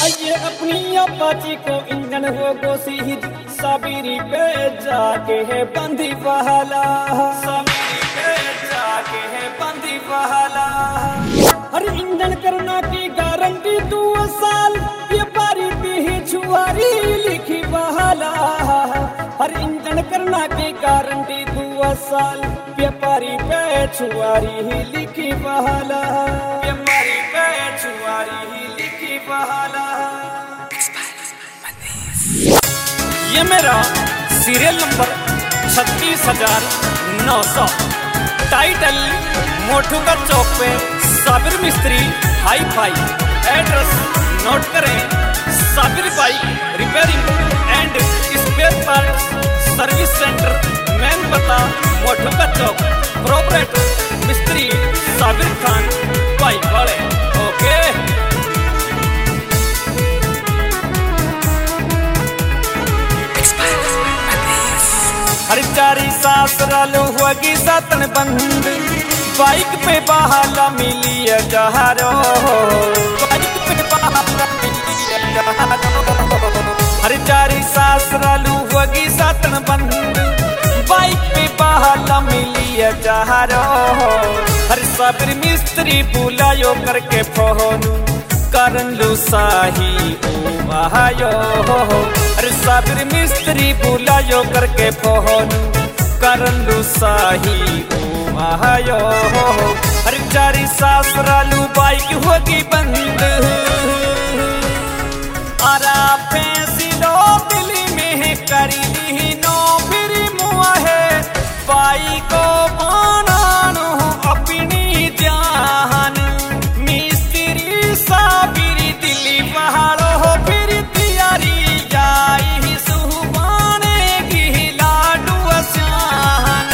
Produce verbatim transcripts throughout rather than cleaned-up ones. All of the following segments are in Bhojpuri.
आइए अपनी अपाची को इंजन हो गो सीध साबिरी पे जाके है बंदी बहाला, साबिरी पे जाके है बंदी बहाला। हर इंजन करना की गारंटी दो साल, व्यापारी भी छुआरी लिखी बहाला। हर इंजन करना की गारंटी दो साल, व्यापारी पे छुआरी ही लिखी बहाला, व्यापारी पे छुआरी ही लिखी बहाला। ये मेरा सीरियल नंबर छत्तीस हजार नौ सौ, टाइटल मोटू का चौक पे साबिर मिस्त्री हाई फाई। एड्रेस नोट करें, Sabir bike repairing and spare parts service centre, main पता मोटू का चौक, प्रोपराइटर मिस्त्री साबिर खान बाइक वाले। ओके हर चारी सासरालो हुआगी सातन बंद, बाइक पे बहाला मिली जहारो, बाइक पे बहाला मिली जहारो। हर चारी सासरालो हुआगी सातन बंद, बाइक पे बहाला मिली जहारो। हर साबिर मिस्त्री बुलायो करके फोन, करन लू साही ओ आयो। अरे साबिर मिस्त्री बुलायो करके फोन, करन लू साही ओ आयो। अरे चारी सासरालू बाइक होगी बंद, आरा फैसलो दिल्ली में करी ली नो फिर मुआ है, बाइक बनानो अपनी जान। मिस्त्री साबिरी दिल्ली पहाड़ो हो फिर तैयारी जाई सुबाने की लाडू आसान।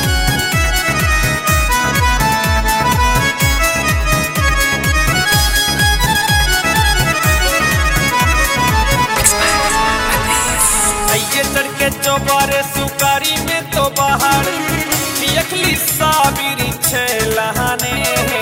आइए चढ़ के चौबारे सुकारी में तो बाहर, अखली साबिरी छेलाने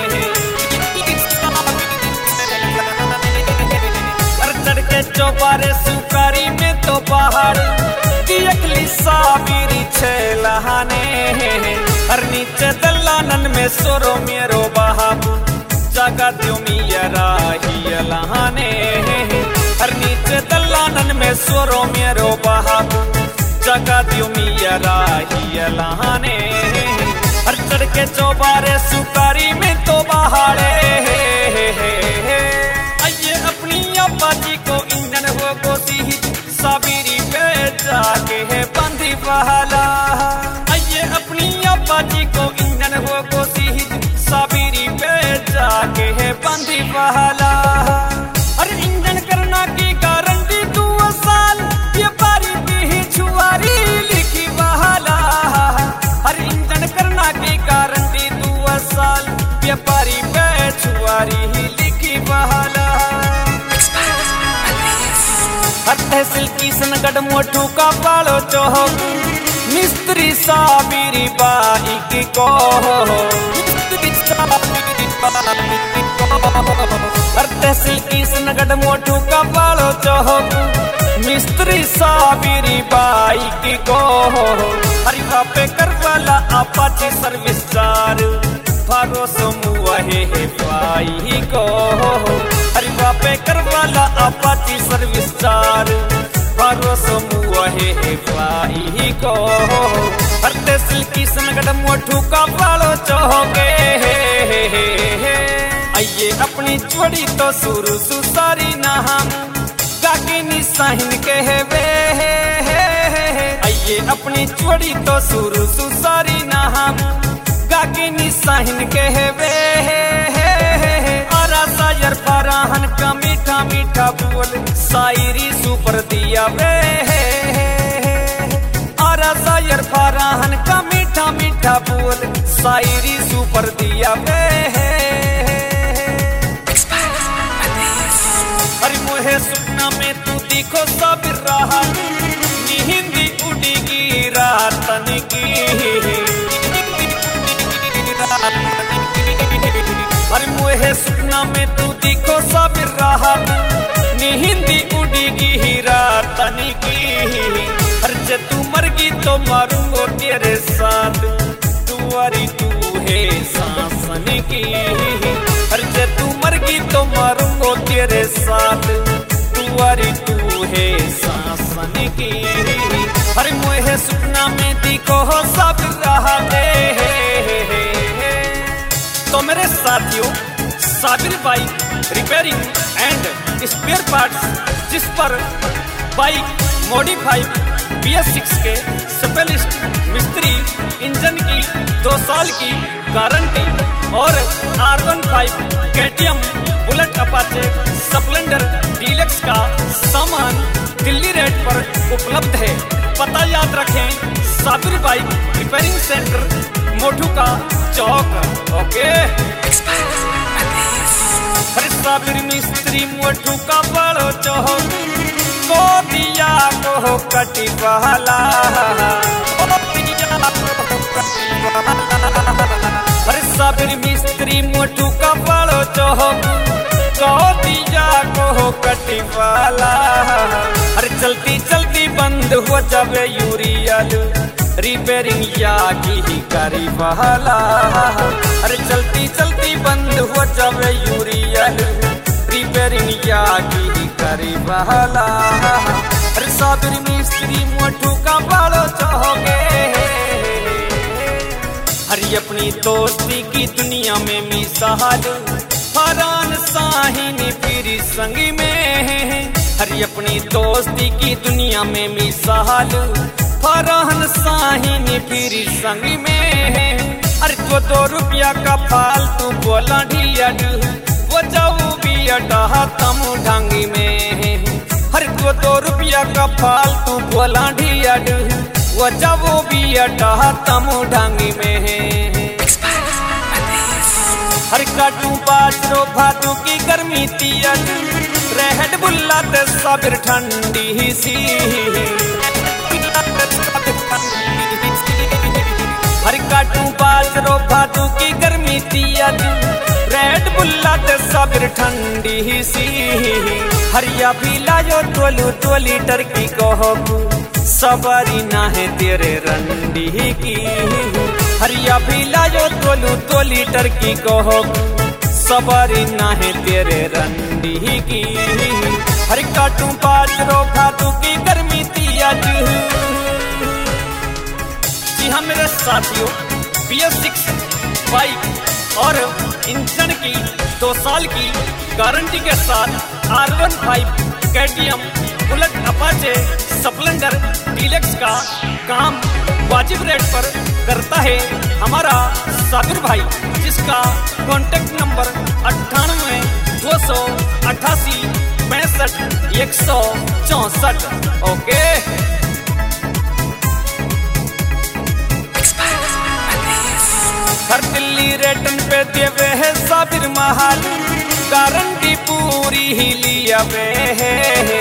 चढ़ के चौबारे सुकारी में तो बाहर, अखली साबिरी छेलाने। हर नीचे दलानन में सोरो मेरो बाबू, जगा द्यो मियरा ही लहाने। हर नीचे दलानन में सोरो मेरो बाबू, जगा द्यो मियरा ही लहाने। हर चढ़ के चौबारे सुकारी में तो बहाड़े, आइए अपनी अपाची को इंजन हो गो सीध साबिरी पे जाके है बंदी बहाला। आइए अपनी अपाची को इंजन हो गो सीध साबिरी पे जाके है बंदी बहाला। हर इंजन करना की गारंटी दो साल, व्यापारी भी छुआरी लिखी बहाला। हर इंजन करना की गारंटी दो साल, व्यापारी पे छुआरी ही लिखी बहाला। हर तहसील किशनगढ़ मोटू का बालो चौक, मिस्त्री साबिरी बाइक को, मिस्त्री साबिरी बाइक को। हर तहसील किशनगढ़ मोटू का बालो चौक, मिस्त्री साबिरी बाइक को। हरिवा पे करवाला अपाची सर्विस चार, भरोसा मुआ है पाई को। हरिवा पे करवाला अपाची सर्विस चार, भरोसा मुआ है पाई को। हर तहसील किशनगढ़ मोटू का बालो चौके, आइए अपनी जोड़ी तो सुरु सुसारी नाम, गागिनी साहिन कहवे। आइए अपनी जोड़ी तो सुरु सुसारी नाम, गागिनी साहिन कहवे। आरा सायर फराहन का मीठा मीठा बोल, शायरी सुपर दिया वे। आरा सायर फराहन का मीठा मीठा बोल, शायरी सुपर दिया वे। अरे मोहे सुपना में तू दिखो साबिर रहा, हिंदी उड़ेगी रातन की। अरे मोहे सुपना में तू दिखो साबिर रहा, की। हर जे तू मरगी तो मारूंगो तेरे साथ, तुअरी तू है सासन की। हर जे तू मरगी तो मारूंगो तेरे साथ, तुअरी तू है सासन की। हर मोहे सपना में दिखो सब रहा दे। तो मेरे साथियों, Sabir bike repairing and spare parts, जिस पर bike modify B S six के स्पेशलिस्ट मिस्त्री, इंजन की दो साल की गारंटी और R one five KTM Bullet Apache Splendor Deluxe का सामान दिल्ली रेट पर उपलब्ध है। पता याद रखें, Sabir bike repairing centre Mothu का चौक। ओके, हर साबिर मिस्त्री मोठू का बड़ो चौक, को दिया को कटी बहला, हर साबिर मिस्त्री मोठू का बड़ो चौक, को दिया को कटी बहला। हर चलती चलती बंद हो जावे यूरियल, रिपेयरिंग या की ही करी बहला। अरे चलती चलती बंद हो जावे यूरियल, रिपेयरिंग या की ही करी बहला। अरे साबिर मिस्त्री मोठू का बड़ो चौके, हरी अपनी दोस्ती की दुनिया में मिसाल, फरान साहिनी पीरी संगी में। हरी अपनी दोस्ती की दुनिया में मिसाल, फरहन साहिनी फिरी संग में। अरे तो दो रुपया का फालतू बोला ढिया, वो जाऊ भी अटा तम ढंगी में। हर तो दो रुपया का फालतू बोला ढिया, वो जाऊ भी अटा तम ढंगी में। हर काटू बाजरो भादू की गर्मी तियल, रहट बुल्ला ते साबिर ठंडी सी। हर काटू बाजरो भादू की गर्मी तियल, रेड बुल्ला ते साबिर ठंडी सी। हरिया भी लायो तोलू दो लीटर की कहो, सवारी ना है तेरे रंडी की। हरिया भी लायो तोलू दो लीटर की कहो, सवारी ना है तेरे रंडी की। हर काटू बाजरो भादू की गर्मी तियल। जी हाँ मेरे साथियों, बी एस सिक्स बाइक और इंजन की दो साल की गारंटी के साथ R one five KTM Bullet Apache Splendor Deluxe का काम वाजिब रेट पर करता है हमारा साबिर भाई, जिसका कॉन्टेक्ट नंबर अट्ठानवे दो सौ अट्ठासी पैंसठ एक सौ चौसठ। ओके, हर दिल्ली रेटन पे देवे है साबिर महाल, गारंटी पूरी ही लिया वे है।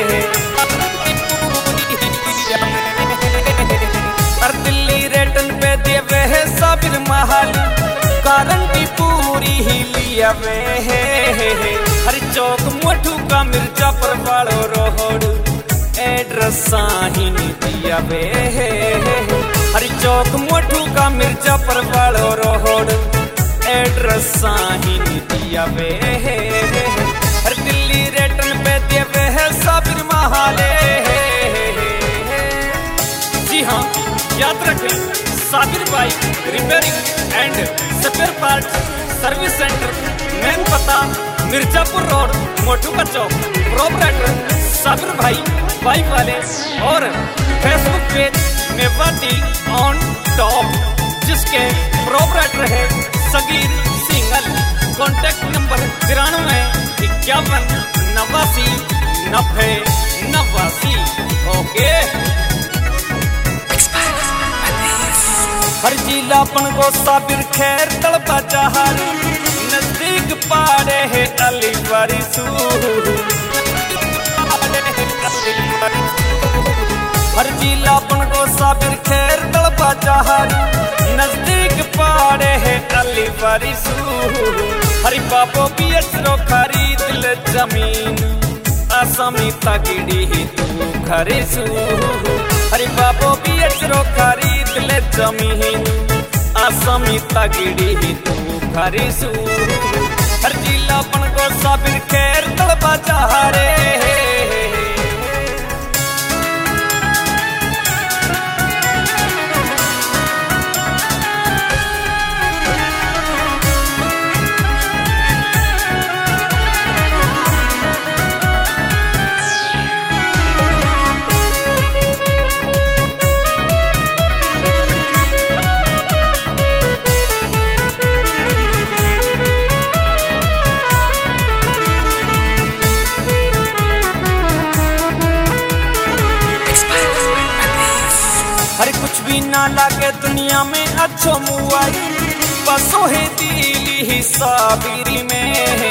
हर दिल्ली रेटन पे देवे है साबिर महाल, गारंटी पूरी ही लिया वे है। हर चौक मोठू का मिर्जापुर वालो रोड, एड्रेस साही नहीं दिया वे है। हर चौक मोठू का मिर्जापुर वालो रोड, एड्रेस साही नहीं दिया वे है। हर दिल्ली रेटन पे देवे है साबिर महाले। जी हाँ, याद रखें, Sabir bike repairing and spare part service centre, main पता मिर्जापुर रोड, मोटू का चौक, प्रोपराइटर साबिर भाई बाइक वाले, और Facebook page Mewati on top, जिसके प्रोपराइटर है सगीर सिंगल। कॉन्टेक्ट नंबर तिरानवे इक्यावन नवासी नब्बे नवासी। ओके, हर जिला अपन को साबिर खैर तड़पा चाहर, नजदीक पाड़े है अलीवारी सू। हर जिला अपन को साबिर खैर तड़पा चाहर, नजदीक पाड़े है अलीवारी सू। हरी बाबो भी अचरो खरीद ले जमीन, आसामी तगड़ी तू घरे सू अरे बाबो भी अचरो खरीद ले जमीन आसामी तगड़ी तू घरे सू हर जिला बन को साबिर खैर तड़पा चाह रे हर कुछ भी ना लागे दुनिया में अच्छो मुआई बसो है दिली ही साबिरी में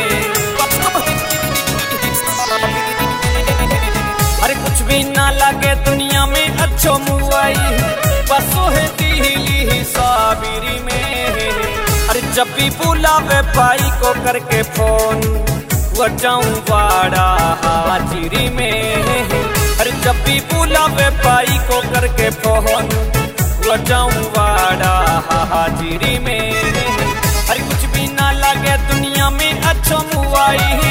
हर कुछ भी ना लागे दुनिया में अच्छो मुआई बसो है दिली ही साबिरी में अरे जब भी बुलावे भाई को करके फोन वो जाऊं वाड़ा हाजिरी में अरे जब भी बुलावे भाई को करके फोन वो जाऊं वाड़ा हाजिरी में अरे कुछ भी ना लगे दुनिया में अच्छो मुआई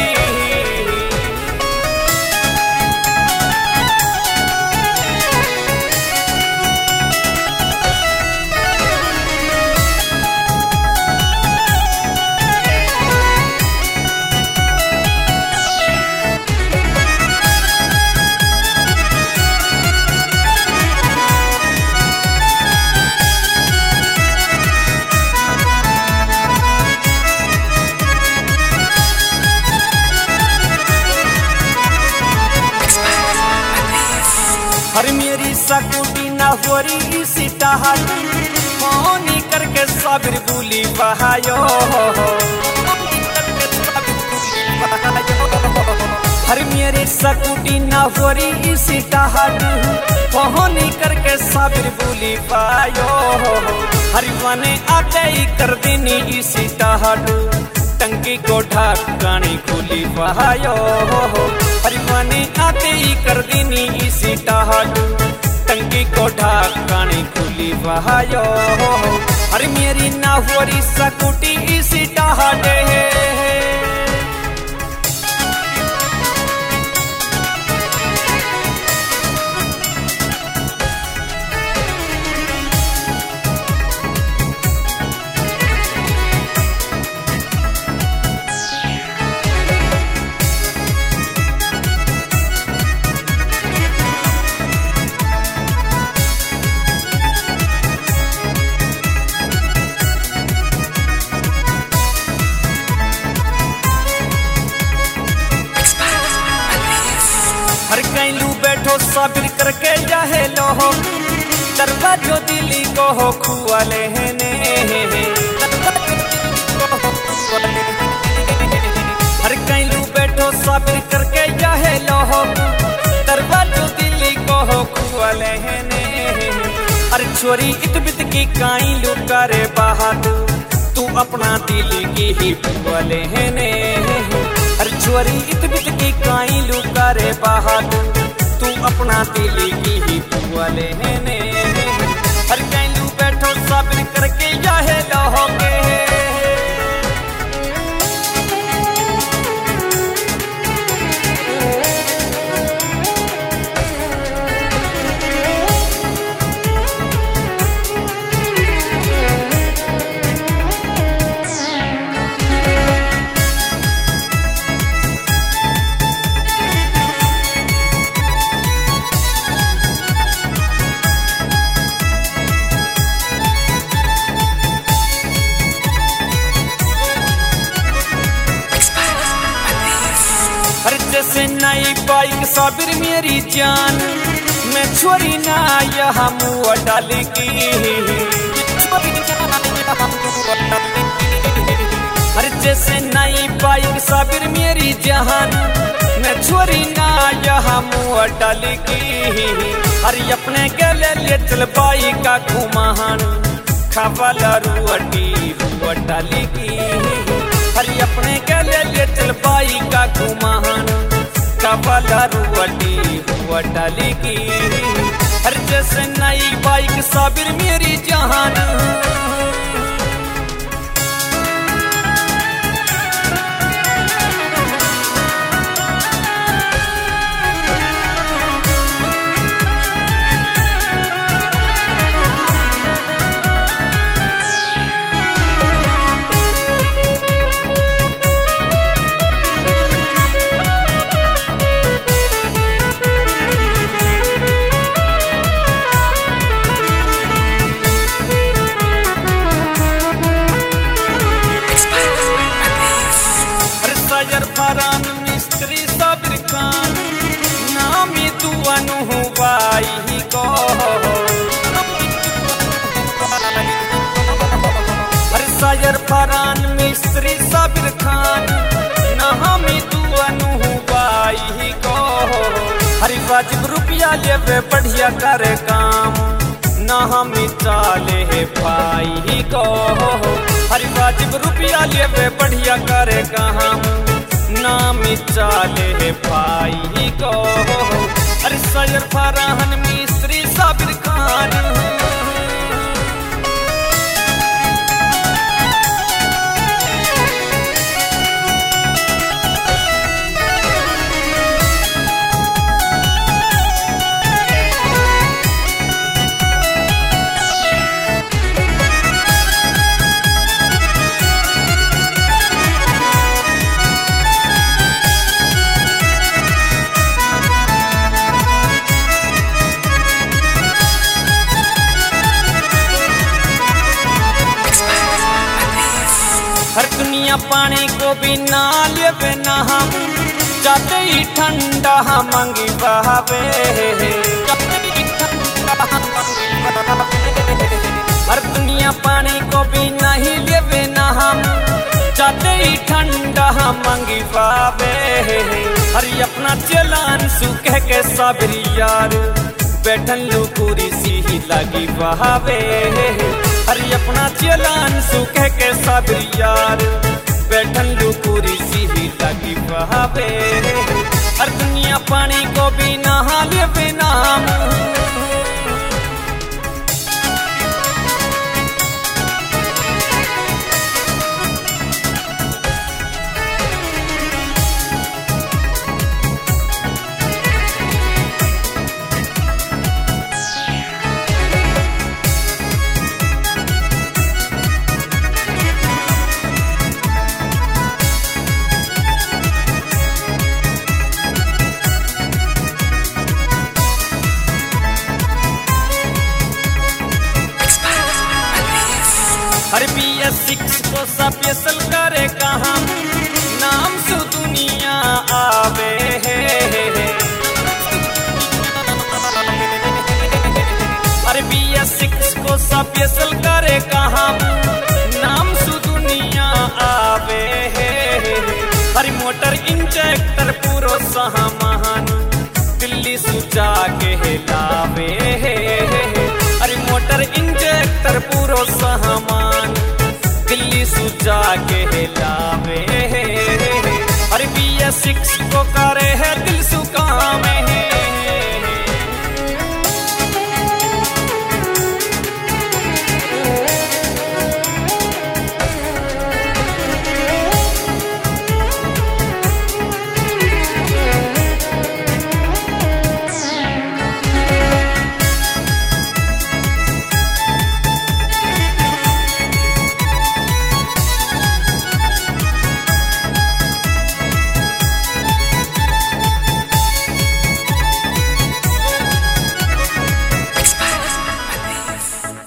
हर मेरी सकुटी ना होरी सीता मोनी करके साबिर बुली बहायो हर मेरी सकुटी ना होरी सीता मोनी करके साबिर बुली पायो हर मने आते ही कर देनी इसी टाहडू टंकी को ढाकानी खुली बहायो हरी माने आते ही कर देनी इसी टाहडू टंकी को ढाकानी खुली बहायो हरी मेरी ना होरी सकुटी इसी टाहडे हर कैलू बैठो साबिर करके जाहे लो दरवाजो दिली को हो खुआले ने हर कैलू बैठो साबिर करके जाहे लो दरवाजो दिली को हो खुआले ने अरे छोरी इत बित की काई लुका रे बहादुर तू अपना दिल की ही खुआले ने हर छोरी इत बित की काई लुका रे बहादुर तू अपना दिल की ही वाले ने हर कैलू बैठो साबिर करके जाहे लोगे जैसे नई बाइक साबिर मेरी जान मैं छोरी ना यहाँ मुँह डालेगी अरे जैसे नई बाइक साबिर मेरी जान मैं छोरी ना यहाँ मुँह डालेगी अरे अपने गले ले चल बाई का घुमान खावाला रुअटी हुआ डालेगी अरे अपने गले ले चल बाई का घुमान वाला रुअटी हुआ डाली की हर जैसे नई बाइक साबिर मेरी जान। फरान मिस्त्री साबिर खान नामी तू अनुभवाई को हर सायर फरान मिस्त्री साबिर खान नामी तू अनुभवाई को हरी वाजिब रुपया ले बढ़िया करे काम ना हम चाले पाई को हरी वाजिब रुपया ले बढ़िया करे काम नाम चाले भाई को अरे सैर फराहन मिस्त्री साबिर खान। हर दुनिया पानी को भी ना लेवे ना हम जाते ही ठंडा मांगी बहावे हर दुनिया पानी को भी नहीं लेवे ना हम जाते ही ठंडा मांगी बहावे हरी अपना चलान सुखे के साबिर यार बैठन लो पूरी सी ही लगी बहावे हरी अपना चलान सुखे के साबिर यार बैठन लो पूरी सी ही लगी बहावे हर दुनिया पानी को भी नहा लेवे नाम। हर बी एस सिक्स को स्पेशल करे कहाँ नाम से दुनिया आवे हर बी एस सिक्स को स्पेशल करे कहाँ नाम से दुनिया आवे हर मोटर इंजेक्टर पूरो सामान दिल्ली सुजा के लावे हर मोटर इंजेक्टर पूरो सामान दिल्ली सुजा के लावे हर बी एस सिक्स को करे है